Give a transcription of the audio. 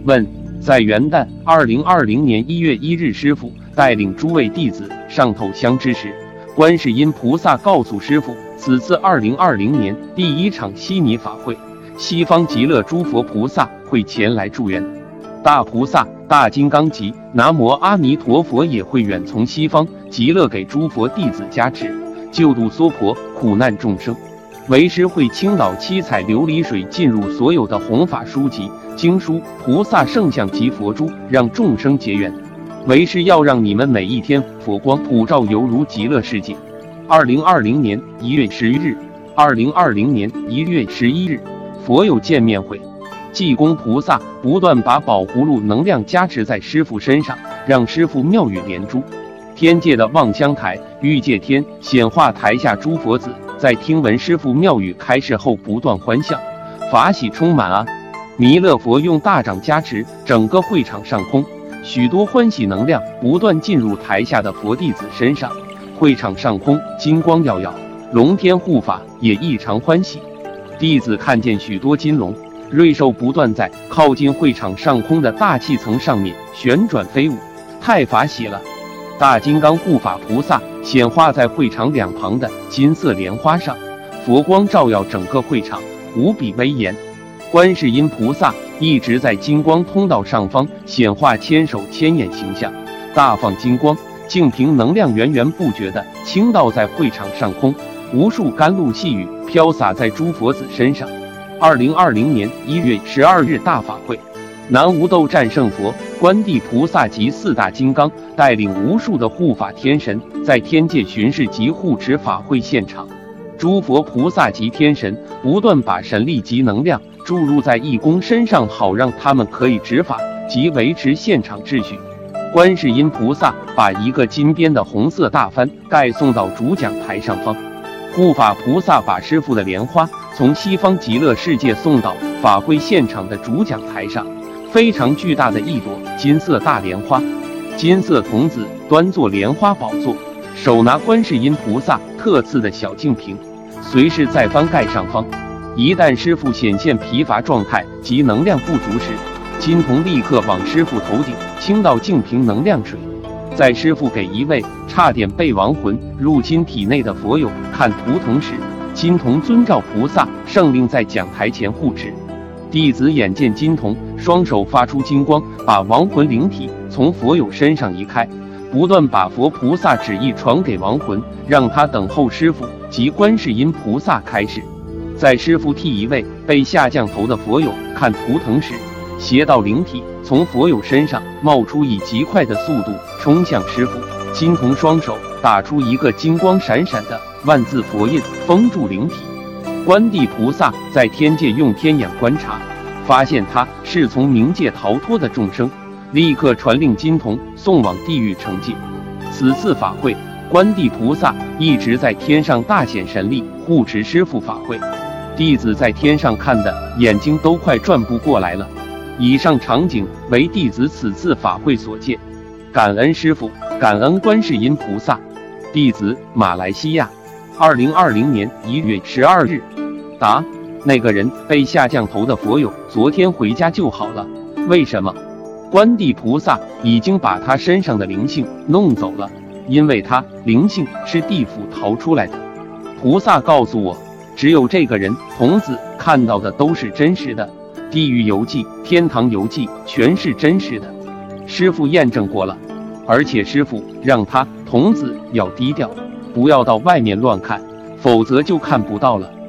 问：在元旦2020年1月1日，师父带领诸位弟子上头香之时，观世音菩萨告诉师父，此次2020年第一场悉尼法会，西方极乐诸佛菩萨会前来助缘，大菩萨、大金刚级南无阿弥陀佛也会远从西方极乐给诸佛弟子加持，救度娑婆苦难众生。为师会倾倒七彩琉璃水进入所有的弘法书籍、经书、菩萨圣像及佛珠，让众生结缘。为师要让你们每一天佛光普照，犹如极乐世界。2020年1月11日，2020年1月11日，佛友见面会。济公菩萨不断把宝葫芦能量加持在师父身上，让师父妙语连珠。天界的望乡台、欲界天显化台下诸佛子，在听闻师父妙语开示后不断欢笑，法喜充满啊！弥勒佛用大掌加持整个会场上空，许多欢喜能量不断进入台下的佛弟子身上，会场上空金光耀耀，龙天护法也异常欢喜。弟子看见许多金龙、瑞兽不断在靠近会场上空的大气层上面旋转飞舞，太法喜了。大金刚护法菩萨显化在会场两旁的金色莲花上，佛光照耀整个会场，无比威严。观世音菩萨一直在金光通道上方显化千手千眼形象，大放金光，净瓶能量源源不绝地倾倒在会场上空，无数甘露细雨飘洒在诸佛子身上。2020年1月12日大法会，南无斗战胜佛、观地菩萨及四大金刚带领无数的护法天神在天界巡视及护持法会现场。诸佛菩萨及天神不断把神力及能量注入在义工身上，好让他们可以执法及维持现场秩序。观世音菩萨把一个金边的红色大幡盖送到主讲台上方，护法菩萨把师父的莲花从西方极乐世界送到法会现场的主讲台上，非常巨大的一朵金色大莲花，金色童子端坐莲花宝座，手拿观世音菩萨特赐的小净瓶，随时在幡盖上方。一旦师父显现疲乏状态及能量不足时，金童立刻往师父头顶倾倒净瓶能量水。在师父给一位差点被亡魂入侵体内的佛友看图腾时，金童遵照菩萨圣令在讲台前护持。弟子眼见金童双手发出金光，把亡魂灵体从佛友身上移开，不断把佛菩萨旨意传给亡魂，让他等候师父及观世音菩萨开示。在师父替一位被下降头的佛友看图腾时，邪道灵体从佛友身上冒出，以极快的速度冲向师父。金童双手打出一个金光闪闪的万字佛印，封住灵体。观地菩萨在天界用天眼观察，发现他是从冥界逃脱的众生，立刻传令金童送往地狱惩戒。此次法会，观地菩萨一直在天上大显神力护持师父法会，弟子在天上看的眼睛都快转不过来了。以上场景为弟子此次法会所见，感恩师父，感恩观世音菩萨。弟子马来西亚，2020年1月12日。答：那个人被下降头的佛友昨天回家就好了，为什么？观地菩萨已经把他身上的灵性弄走了，因为他灵性是地府逃出来的。菩萨告诉我，只有这个人童子看到的都是真实的，地狱游记、天堂游记全是真实的。师父验证过了，而且师父让他童子要低调，不要到外面乱看，否则就看不到了。